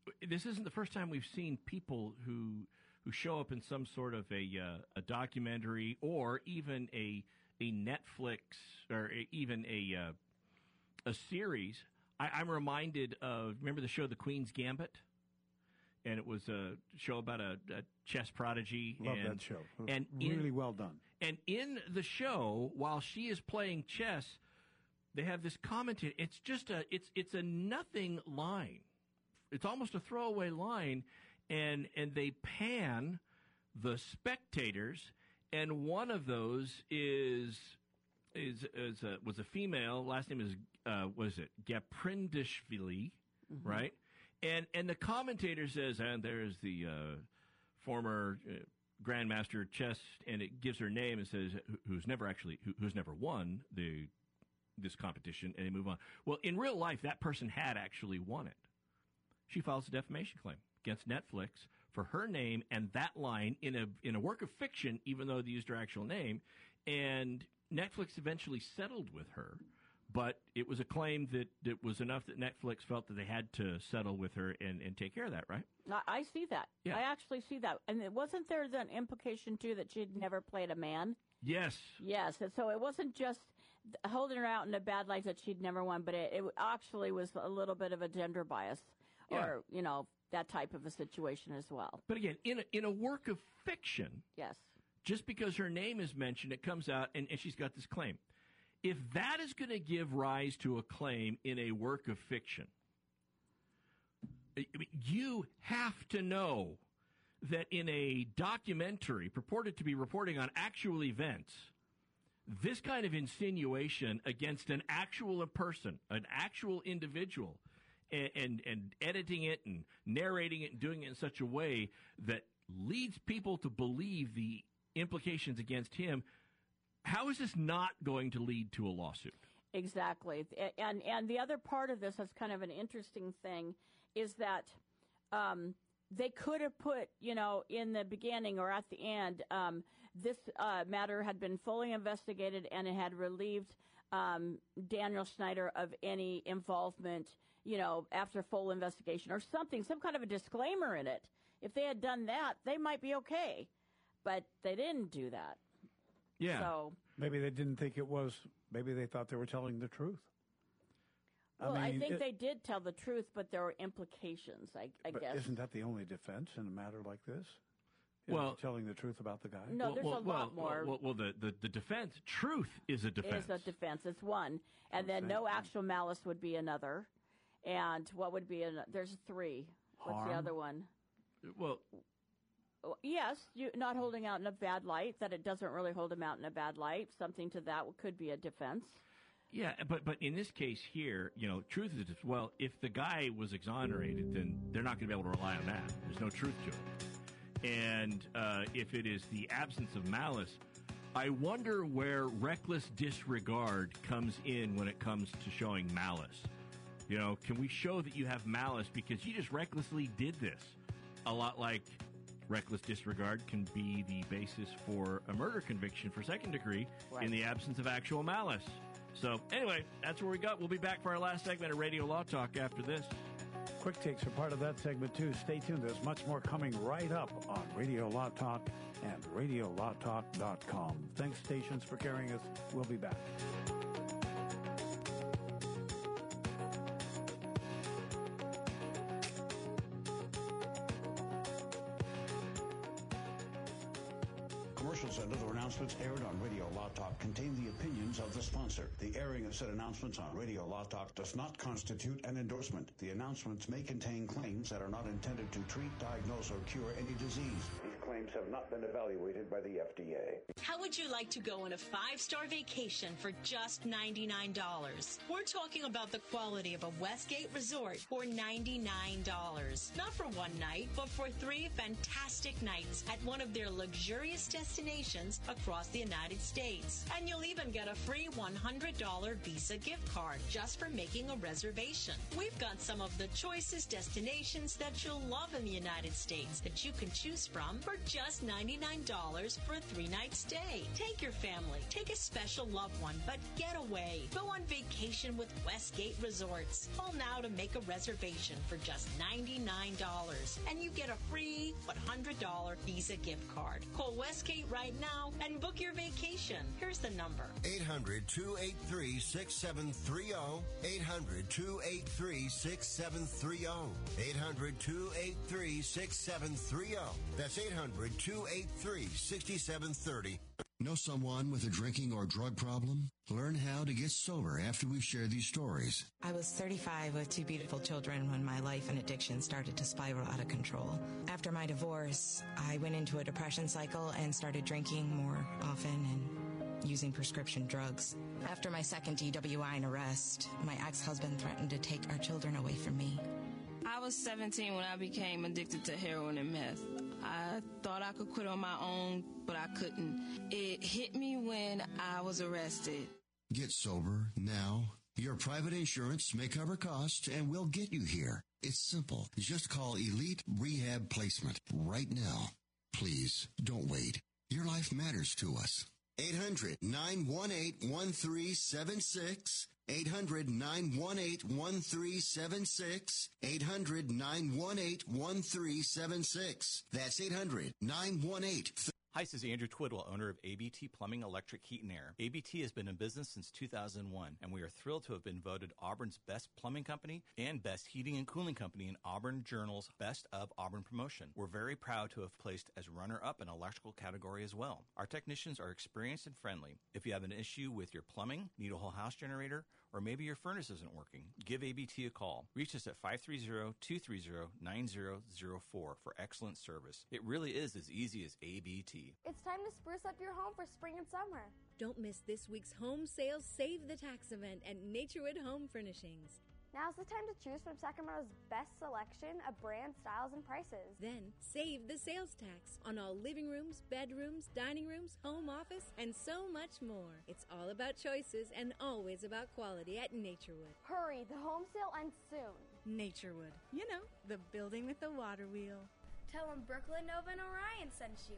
this isn't the first time we've seen people who who show up in some sort of a uh, a documentary or even a a Netflix or a, even a uh, a series. I, I'm reminded of, remember the show The Queen's Gambit? And it was a show about a, a chess prodigy. Love and, that show. It was and really in, well done. And in the show, while she is playing chess, they have this commentary. It's just a it's it's a nothing line. It's almost a throwaway line, and and they pan the spectators, and one of those is is is a, was a female. Last name is uh, what is it? Gaprindashvili, mm-hmm. right? And and the commentator says, and there's the uh, former uh, grandmaster chess, and it gives her name and says who, who's never actually who, who's never won the this competition, and they move on. Well, in real life, that person had actually won it. She files a defamation claim against Netflix for her name and that line in a in a work of fiction, even though they used her actual name. And Netflix eventually settled with her. But it was a claim that, that was enough that Netflix felt that they had to settle with her and, and take care of that, right? I, I see that. Yeah. I actually see that. And it wasn't there an implication, too, that she'd never played a man? Yes. Yes. And so it wasn't just holding her out in a bad light that she'd never won, but it, it actually was a little bit of a gender bias or, Yeah. you know, that type of a situation as well. But again, in a, in a work of fiction, yes, just because her name is mentioned, it comes out, and, and she's got this claim. If that is going to give rise to a claim in a work of fiction, I mean, you have to know that in a documentary purported to be reporting on actual events, this kind of insinuation against an actual person, an actual individual, and, and, and editing it and narrating it and doing it in such a way that leads people to believe the implications against him, how is this not going to lead to a lawsuit? Exactly. And and the other part of this that's kind of an interesting thing is that um, they could have put, you know, in the beginning or at the end, um, this uh, matter had been fully investigated and it had relieved um, Daniel Snyder of any involvement, you know, after full investigation or something, some kind of a disclaimer in it. If they had done that, they might be okay. But they didn't do that. Yeah. So maybe they didn't think it was, maybe they thought they were telling the truth. Well, I, mean, think it- they did tell the truth, but there were implications, I, I but guess. isn't that the only defense in a matter like this? You know, Well- telling the truth about the guy? No, there's well, a well, lot more. Well, well, the, the, the defense, truth is a defense. Is a defense. It's one. And then no actual malice would be another. And what would be another? There's three. What's the Harm? other one? Well, Well, yes, you not holding out in a bad light, that it doesn't really hold him out in a bad light. Something to that could be a defense. yeah, but but in this case here, you know, truth is, well, if the guy was exonerated, then they're not going to be able to rely on that. There's no truth to it. And uh, if it is the absence of malice, I wonder where reckless disregard comes in when it comes to showing malice. You know, can we show that you have malice because you just recklessly did this? A lot like reckless disregard can be the basis for a murder conviction for second degree in the absence of actual malice. So anyway, that's where we got. We'll be back for our last segment of Radio Law Talk after this. Quick takes are part of that segment, too. Stay tuned. There's much more coming right up on Radio Law Talk and radio law talk dot com. Thanks, stations, for carrying us. We'll be back. Commercials and other announcements aired on Radio Law Talk contain the opinions of the sponsor. The airing of said announcements on Radio Law Talk does not constitute an endorsement. The announcements may contain claims that are not intended to treat, diagnose, or cure any disease. These claims have not been evaluated by the F D A. How would you like to go on a five-star vacation for just ninety-nine dollars? We're talking about the quality of a Westgate resort for ninety-nine dollars. Not for one night, but for three fantastic nights at one of their luxurious destinations across the United States. And you'll even get a free one hundred dollars Visa gift card just for making a reservation. We've got some of the choicest destinations that you'll love in the United States that you can choose from for just just ninety-nine dollars for a three-night stay. Take your family, take a special loved one, but get away. Go on vacation with Westgate Resorts. Call now to make a reservation for just ninety-nine dollars, and you get a free one hundred dollars Visa gift card. Call Westgate right now and book your vacation. Here's the number. eight hundred, two eight three, six seven three zero. eight hundred, two eight three, six seven three zero. eight hundred, two eight three, six seven three zero. That's eight hundred, two eight three, six seven three zero. Know someone with a drinking or drug problem? Learn how to get sober after we share these stories. I was thirty-five with two beautiful children when my life and addiction started to spiral out of control. After my divorce, I went into a depression cycle and started drinking more often and using prescription drugs. After my second D W I and arrest, my ex-husband threatened to take our children away from me. I was seventeen when I became addicted to heroin and meth. I thought I could quit on my own, but I couldn't. It hit me when I was arrested. Get sober now. Your private insurance may cover costs and we'll get you here. It's simple. Just call Elite Rehab Placement right now. Please, don't wait. Your life matters to us. eight hundred, nine one eight, one three seven six. eight hundred, nine one eight, one three seven six. eight hundred, nine one eight, one three seven six. That's eight hundred, nine one eight. Hi, this is Andrew Twidwell, owner of A B T Plumbing, Electric, Heat, and Air. A B T has been in business since two thousand one, and we are thrilled to have been voted Auburn's best plumbing company and best heating and cooling company in Auburn Journal's Best of Auburn promotion. We're very proud to have placed as runner-up in electrical category as well. Our technicians are experienced and friendly. If you have an issue with your plumbing, need a whole house generator, or maybe your furnace isn't working, give A B T a call. Reach us at five three zero, two three zero, nine zero zero four for excellent service. It really is as easy as A B T. It's time to spruce up your home for spring and summer. Don't miss this week's Home Sales Save the Tax event at Naturewood Home Furnishings. Now's the time to choose from Sacramento's best selection of brand, styles, and prices. Then save the sales tax on all living rooms, bedrooms, dining rooms, home office, and so much more. It's all about choices and always about quality at Naturewood. Hurry, the home sale ends soon. Naturewood, you know, the building with the water wheel. Tell them Brooklyn Nova and Orion sent you.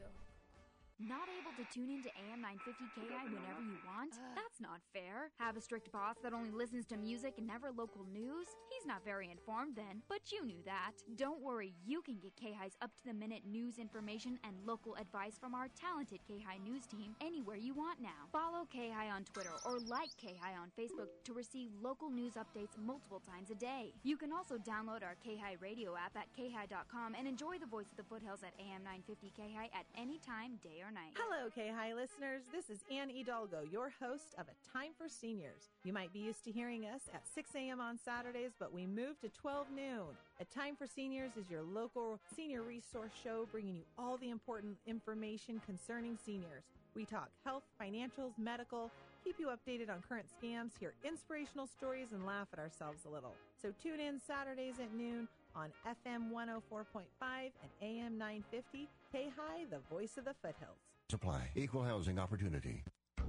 Not able to tune into A M nine fifty K I whenever you want? That's not fair. Have a strict boss that only listens to music and never local news? He's not very informed then, but you knew that. Don't worry, you can get K I's up-to-the-minute news information and local advice from our talented K I news team anywhere you want now. Follow K I on Twitter or like K I on Facebook to receive local news updates multiple times a day. You can also download our K I radio app at K I dot com and enjoy the voice of the foothills at A M nine fifty K I at any time, day or night. Hello, K-High listeners. This is Ann Hidalgo, your host of A Time for Seniors. You might be used to hearing us at six a.m. on Saturdays, but we moved to twelve noon. A Time for Seniors is your local senior resource show bringing you all the important information concerning seniors. We talk health, financials, medical, keep you updated on current scams, hear inspirational stories, and laugh at ourselves a little. So tune in Saturdays at noon on F M one oh four point five and A M nine fifty. K-High, the voice of the foothills. Supply. Equal housing opportunity.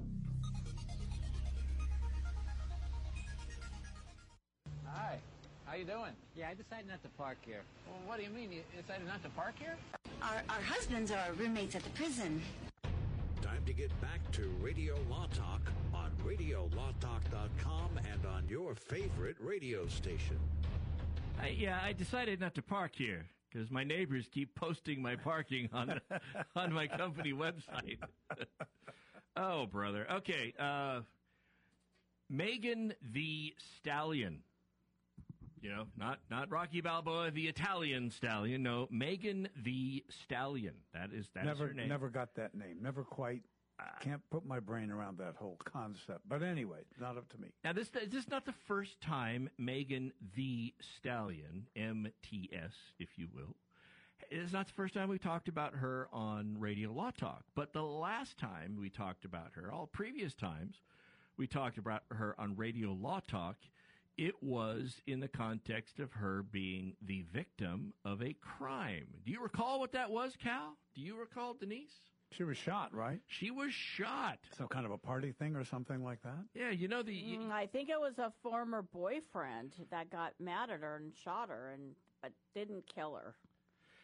Hi. How you doing? Yeah, I decided not to park here. Well, what do you mean? You decided not to park here? Our, our husbands are roommates at the prison. Time to get back to Radio Law Talk on radio law talk dot com and on your favorite radio station. I, yeah, I decided not to park here because my neighbors keep posting my parking on on my company website. Oh, brother. Okay. Uh, Megan the Stallion. You know, not, not Rocky Balboa, the Italian stallion. No, Megan the Stallion. That is that never, is her name. Never got that name. Never quite. Can't put my brain around that whole concept. But anyway, not up to me. Now, this, this is not the first time Megan the Stallion, M T S, if you will, it's not the first time we talked about her on Radio Law Talk. But the last time we talked about her, all previous times we talked about her on Radio Law Talk, it was in the context of her being the victim of a crime. Do you recall what that was, Cal? Do you recall, Denise? She was shot, right? She was shot. Some kind of a party thing or something like that? Yeah, you know the... Mm, I think it was a former boyfriend that got mad at her and shot her, and but didn't kill her.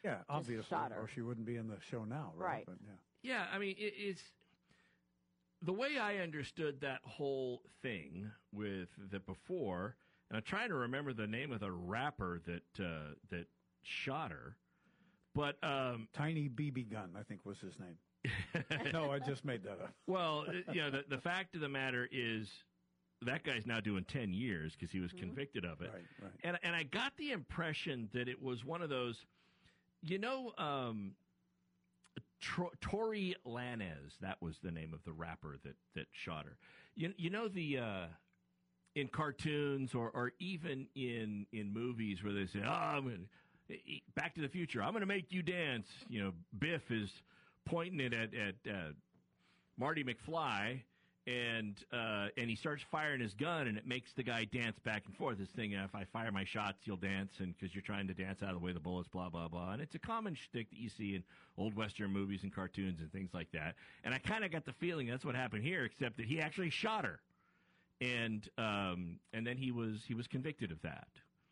Yeah, obviously, shot her. or she wouldn't be in the show now, right? Right. But, yeah. Yeah, I mean, it, it's the way I understood that whole thing with the before, and I'm trying to remember the name of the rapper that uh, that shot her, but um, Tiny B B Gun, I think was his name. No, I just made that up. Well, you know, the, the fact of the matter is that guy's now doing ten years because he was mm-hmm. convicted of it. Right, right. And, and I got the impression that it was one of those, you know, um, Tro- Tory Lanez, that was the name of the rapper that, that shot her. You, you know, the uh, in cartoons or, or even in, in movies where they say, oh, I'm gonna, Back to the Future, I'm going to make you dance. You know, Biff is pointing it at, at uh, Marty McFly, and uh, and he starts firing his gun, and it makes the guy dance back and forth. This thing, if I fire my shots, you'll dance, and because you're trying to dance out of the way of the bullets, blah, blah, blah. And it's a common shtick that you see in old Western movies and cartoons and things like that. And I kind of got the feeling that's what happened here, except that he actually shot her. And um, and then he was he was convicted of that.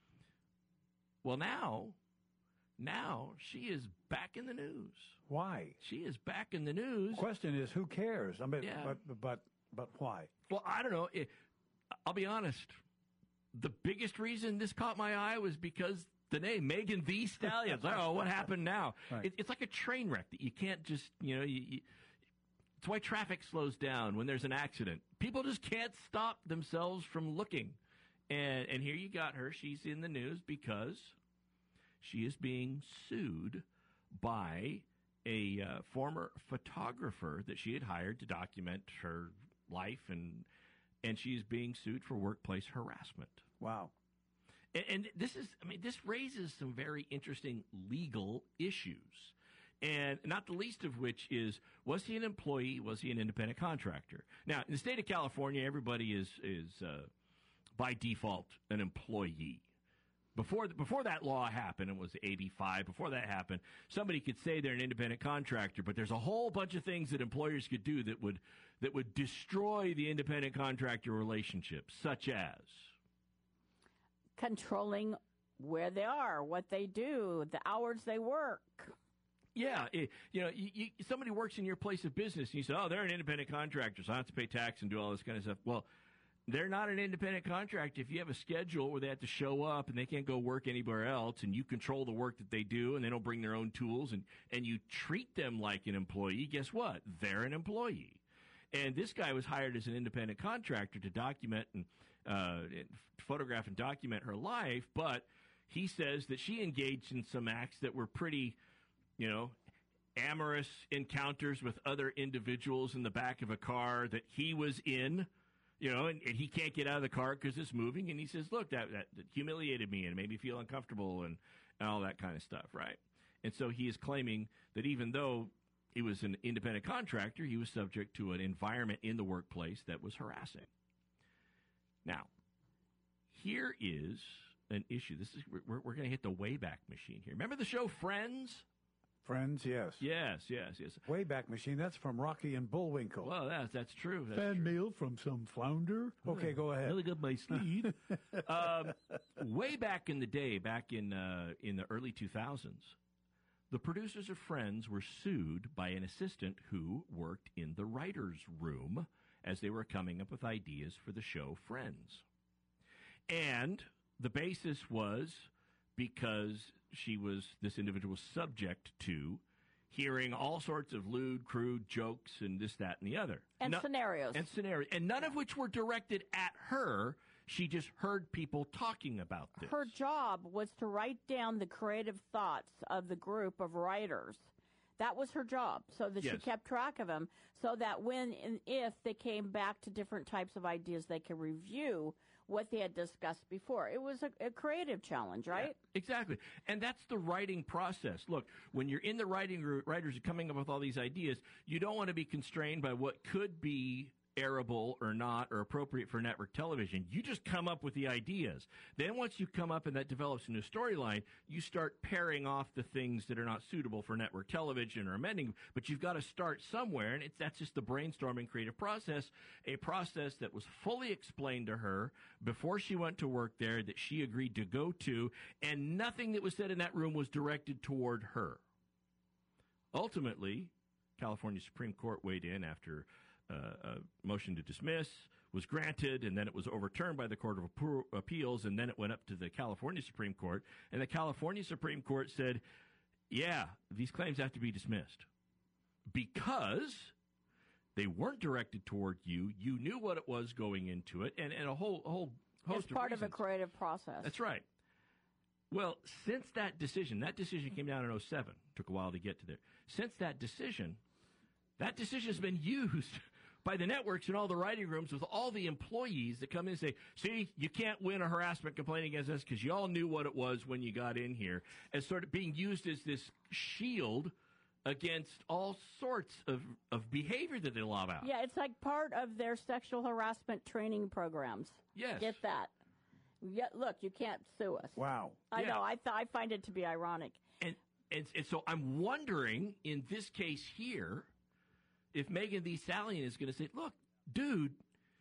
Well, now... Now she is back in the news. Why? She is back in the news. Question is, who cares? I mean, yeah. but but but why? Well, I don't know. It, I'll be honest. The biggest reason this caught my eye was because the name Megan Thee Stallion. Oh, what happened now? Right. It, it's like a train wreck that you can't just, you know. You, you, it's why traffic slows down when there's an accident. People just can't stop themselves from looking. And and here you got her. She's in the news because she is being sued by a uh, former photographer that she had hired to document her life, and and she's being sued for workplace harassment. Wow. And, and this is, I mean, this raises some very interesting legal issues, and not the least of which is, was he an employee? Was he an independent contractor? Now, in the state of California, everybody is is uh, by default an employee. Before before that law happened, it was eighty-five. Before that happened, somebody could say they're an independent contractor, but there's a whole bunch of things that employers could do that would that would destroy the independent contractor relationship, such as controlling where they are, what they do, the hours they work. Yeah, it, you know, you, you, somebody works in your place of business, and you say, "Oh, they're an independent contractor, so I have to pay tax and do all this kind of stuff." Well, they're not an independent contractor if you have a schedule where they have to show up and they can't go work anywhere else, and you control the work that they do, and they don't bring their own tools, and, and you treat them like an employee. Guess what? They're an employee. And this guy was hired as an independent contractor to document and uh, photograph and document her life, but he says that she engaged in some acts that were pretty, you know, amorous encounters with other individuals in the back of a car that he was in. You know, and, and he can't get out of the car because it's moving. And he says, look, that, that, that humiliated me and made me feel uncomfortable and, and all that kind of stuff, right? And so he is claiming that even though he was an independent contractor, he was subject to an environment in the workplace that was harassing. Now, here is an issue. This is We're, we're going to hit the Wayback Machine here. Remember the show Friends? Friends, yes. Yes, yes, yes. Wayback Machine, that's from Rocky and Bullwinkle. Well, that's, that's true. That's Fan true. mail from some flounder. Okay, go ahead. Really got my sleeve. um, way back in the day, back in uh, in the early two thousands, the producers of Friends were sued by an assistant who worked in the writer's room as they were coming up with ideas for the show Friends. And the basis was because she was, this individual was subject to hearing all sorts of lewd, crude jokes and this, that, and the other. And no, scenarios. And scenarios. And none of which were directed at her. She just heard people talking about this. Her job was to write down the creative thoughts of the group of writers. That was her job, so that Yes. she kept track of them, so that when and if they came back to different types of ideas, they could review what they had discussed before. It was a, a creative challenge, right? Yeah, exactly. And that's the writing process. Look, when you're in the writing room, writers are coming up with all these ideas, you don't want to be constrained by what could be airable or not or appropriate for network television. You just come up with the ideas. Then once you come up and that develops a new storyline, you start pairing off the things that are not suitable for network television or amending. But you've got to start somewhere, and it's, that's just the brainstorming creative process, a process that was fully explained to her before she went to work there, that she agreed to go to, and nothing that was said in that room was directed toward her. Ultimately, California Supreme Court weighed in after Uh, a motion to dismiss was granted, and then it was overturned by the Court of Appeals, and then it went up to the California Supreme Court, and the California Supreme Court said, yeah, these claims have to be dismissed because they weren't directed toward you. You knew what it was going into it, and, and a whole, a whole host it's of part reasons. of a creative process. That's right. Well, since that decision, that decision came down in oh seven, took a while to get to there. Since that decision, that decision has been used by the networks in all the writing rooms with all the employees that come in and say, see, you can't win a harassment complaint against us because you all knew what it was when you got in here, as sort of being used as this shield against all sorts of, of behavior that they lob out. Yeah, it's like part of their sexual harassment training programs. Yes. Get that. Yeah, look, you can't sue us. Wow. I Yeah. know. I, th- I find it to be ironic. And, and, and so I'm wondering, in this case here, if Megan Thee Stallion is going to say, look, dude,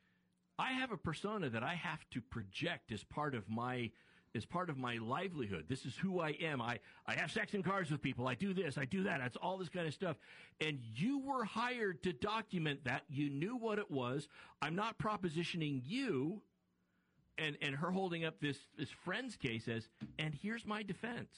I have a persona that I have to project as part of my as part of my livelihood. This is who I am. I, I have sex in cars with people. I do this. I do that. It's all this kind of stuff. And you were hired to document that. You knew what it was. I'm not propositioning you and, and her holding up this, this friend's case as, and here's my defense.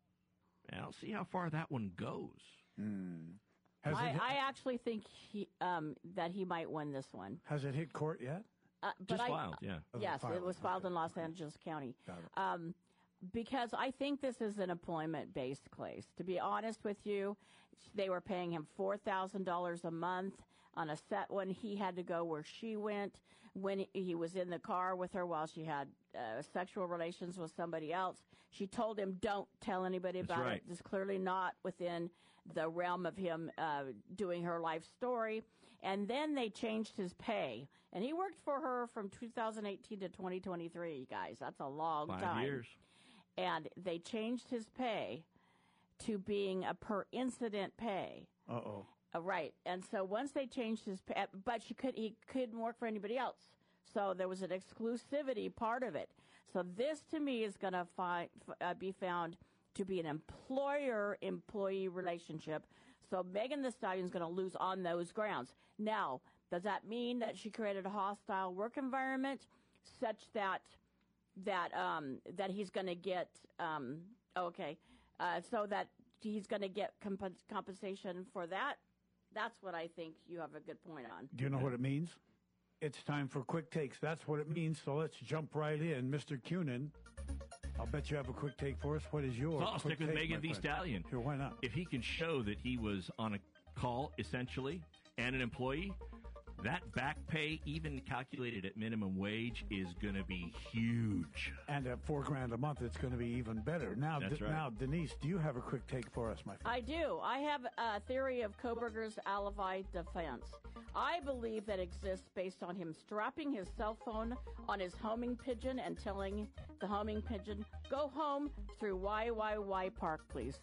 And I'll see how far that one goes. Hmm. Has I, it hit, I actually think he, um, that he might win this one. has it hit court yet? Uh, but Just I, filed, yeah. Oh, Yes, filed. it was filed in Los Angeles County. Got it. Um, because I think this is an employment-based case. To be honest with you, they were paying him four thousand dollars a month on a set when he had to go where she went, when he was in the car with her while she had uh, sexual relations with somebody else. She told him, don't tell anybody That's about right. it. It's clearly not within the realm of him uh, doing her life story. And then they changed his pay. And he worked for her from two thousand eighteen to twenty twenty-three, you guys. That's a long Five time. years. And they changed his pay to being a per incident pay. Uh-oh. Uh, right. And so once they changed his pay, but she could, he couldn't work for anybody else. So there was an exclusivity part of it. So this, to me, is going to fi- f- uh, be found to be an employer-employee relationship. So Megan Thee Stallion is going to lose on those grounds. Now, does that mean that she created a hostile work environment such that that um, that he's going to get um, okay, uh, so that he's going to get comp- compensation for that? That's what I think you have a good point on. Do you know what it means? It's time for quick takes. That's what it means. So let's jump right in. Mister Cunin, I'll bet you have a quick take for us. What is your So I'll quick stick with take, Megan my Thee friend? Stallion. Sure, why not? If he can show that he was on a call, essentially, and an employee, that back pay, even calculated at minimum wage, is going to be huge. And at four grand a month, it's going to be even better. Now, That's D- right. now, Denise, do you have a quick take for us, my friend? I do. I have a theory of Koberger's alibi defense. I believe that exists based on him strapping his cell phone on his homing pigeon and telling the homing pigeon, go home through Y Y Y Park, please.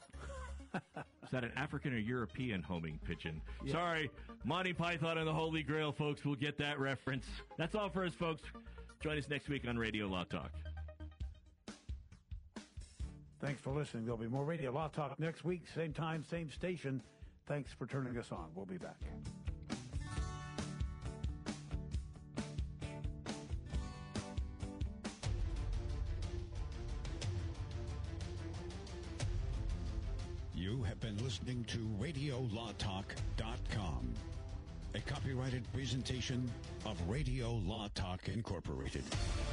Is that an African or European homing pigeon? Sorry, Monty Python and the Holy Grail, folks. We'll get that reference. That's all for us, folks. Join us next week on Radio Law Talk. Thanks for listening. There'll be more Radio Law Talk next week, same time, same station. Thanks for turning us on. We'll be back. You have been listening to radio law talk dot com, a copyrighted presentation of Radio Law Talk Incorporated.